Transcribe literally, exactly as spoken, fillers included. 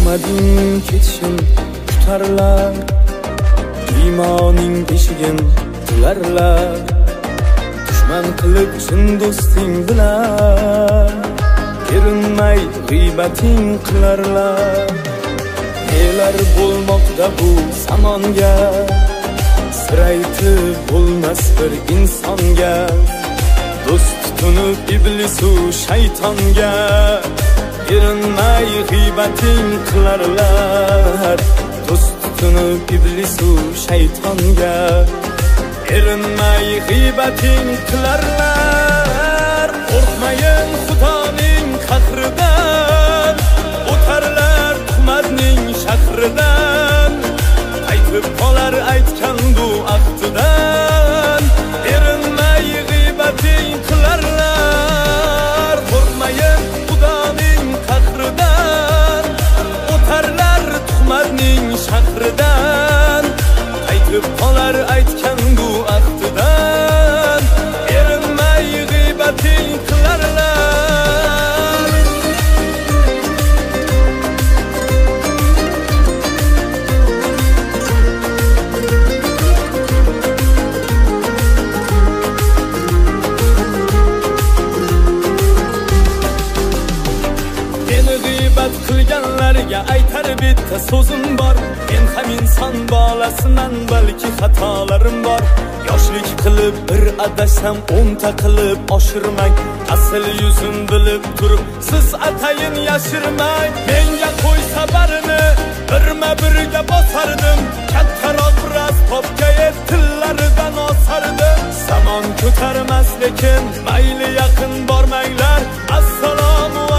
Kutmading ketishim kutarlar, iymoning beshigin tilarlar. Dushman qilib chin do'sting bilan erinmay g'iybating qilarlar. Nelar bo'lmoqda bu zamonga, sir aytib bo'lmas bir insonga. Do'st tutunib iblisu shaytonga erinmay g'iybating qilarlar. Do'st tutunib iblisu shaytonga erinmay g'iybating qilarlar. Qo'rqmayin Xudoning qahridan, o'tarlar tuhmatning shahridan. Qaytib qolar aytgan bu ahdidan, erinmay g'iybating qilarlar. Qo'rqmayin Xudoning qahridan, o'tarlar tuhmatning shahridan. Qaytib qolar aytgan bu ahdidan, erinmay g'iybating qilarlar. Qilganlarga aytar bitta so'zim bor. Men ham inson bolasiman, balki xatolarim bor. Yoshlik qilib bir adashsam o'nta qilib oshirmang. Asl yuzim bilib turib siz atayin yashirmang. Menga qo'ysa barini birma birga bosardim. Kattaroq rasbobga tillaridan osardim. Zamon ko'tarmas lekin mayli yaqin bormanglar. Assalomu